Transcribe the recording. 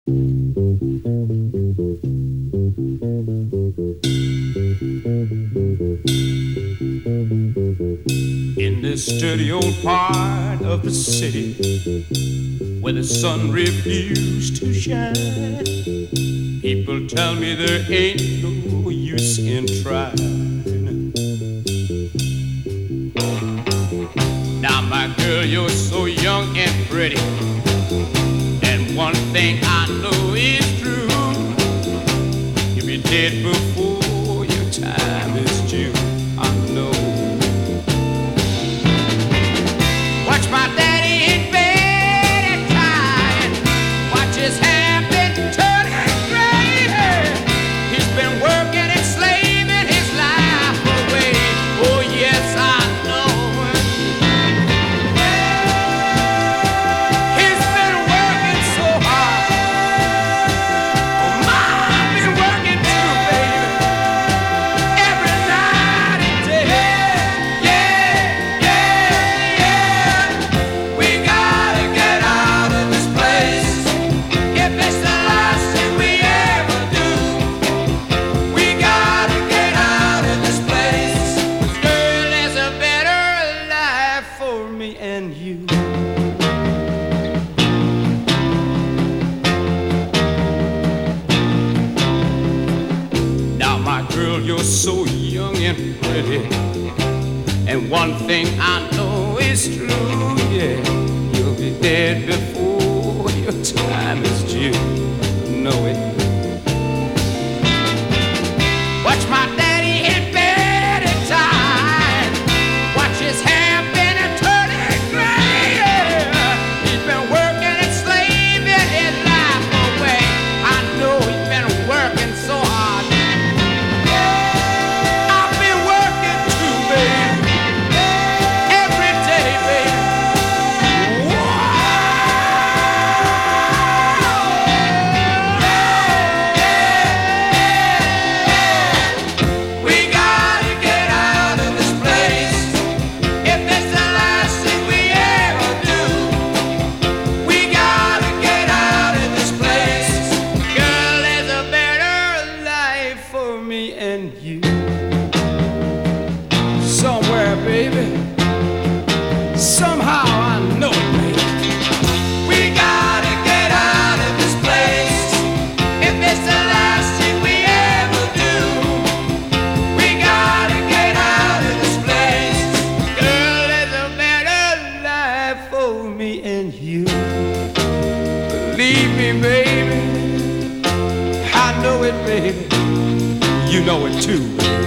In this dirty old part of the city where the sun refused to shine, people tell me there ain't no use in trying. Now, my girl, you're so young and pretty, and one thing I know is true: you'll be dead before your time is due. I know. Watch my daddy in bed at time. Watch his hair been turning gray. He's been working and slaving his life away. Oh yes, I know. He's been working so hard. Oh, I've been working too, baby. Every night and day. Yeah, yeah, yeah. We gotta get out of this place. If it's the last thing we ever do, we gotta get out of this place. 'Cause girl, there's a better life for me and you. Now, my girl, you're so young and pretty, and one thing I know is true, yeah, you'll be dead before your time is due. Know it. Watch my daddy in bed at time. Watch his hair been a turning gray. He's been working and slaving his life away. I know he's been working so hard. I've been working too, baby. Every day, baby. We gotta get out of this place. If it's the last thing we ever do, we gotta get out of this place. Girl, there's a better life for me and you. Somewhere, baby. Somehow I know it, baby. We gotta get out of this place. If it's the last thing we ever do, we gotta get out of this place. Girl, there's a better life for me and you. Believe me, baby. I know it, baby. You know it too, baby.